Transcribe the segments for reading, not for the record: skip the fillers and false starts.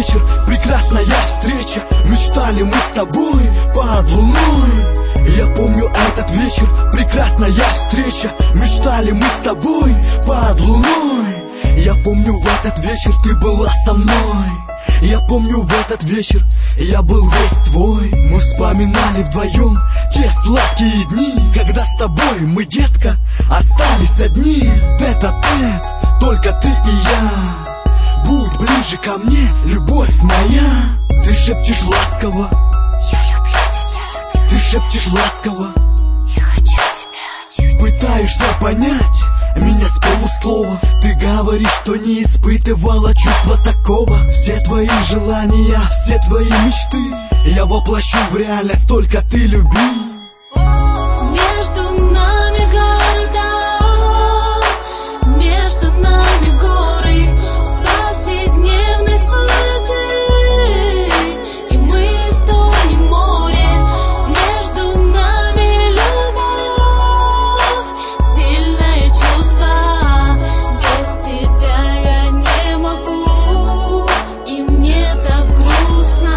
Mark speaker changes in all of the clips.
Speaker 1: вечер, прекрасная встреча. Мечтали мы с тобой под луной. Я помню этот вечер, прекрасная встреча. Мечтали мы с тобой под луной. Я помню, в этот вечер ты была со мной. Я помню, в этот вечер я был весь твой. Мы вспоминали вдвоем те сладкие дни, когда с тобой мы, детка, остались одни. Тет-а-тет, только ты и я. Будь ближе ко мне, любовь моя. Ты шепчешь ласково:
Speaker 2: я люблю тебя.
Speaker 1: ты шепчешь ласково:
Speaker 2: я хочу тебя.
Speaker 1: пытаешься понять меня с полуслова. Ты говоришь, что не испытывала чувства такого. Все твои желания, все твои мечты я воплощу в реальность, только ты люби.
Speaker 2: Между нами города, между нами горы, повседневной суеты, и мы тонем в море. Между нами любовь, сильное чувство. Без тебя я не могу, и мне так грустно.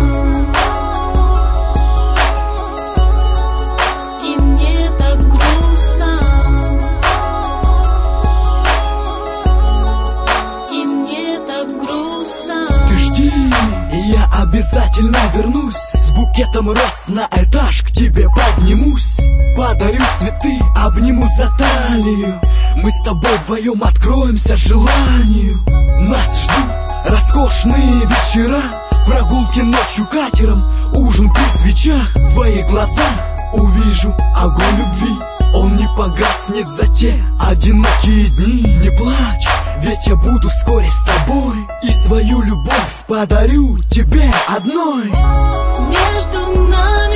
Speaker 1: И я обязательно вернусь с букетом роз, на этаж к тебе поднимусь. Подарю цветы, обниму за талию. Мы с тобой вдвоем откроемся желанию. Нас ждут роскошные вечера, прогулки ночью катером, ужин при свечах. В твоих глазах увижу огонь любви. Он не погаснет за те одинокие дни. Не плачь, ведь я буду вскоре с тобой, и свою любовь подарю тебе одной.
Speaker 2: Между нами